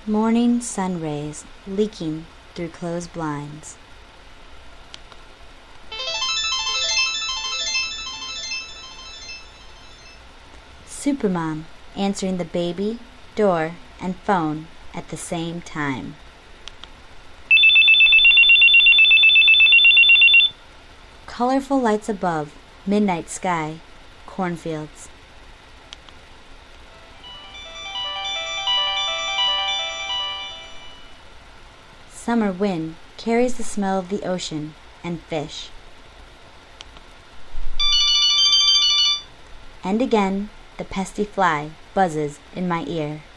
Morning sun rays leaking through closed blinds. Supermom answering the baby, door, and phone at the same time. Colorful lights above, midnight sky, cornfields. Summer wind carries the smell of the ocean and fish. And again, the pesky fly buzzes in my ear.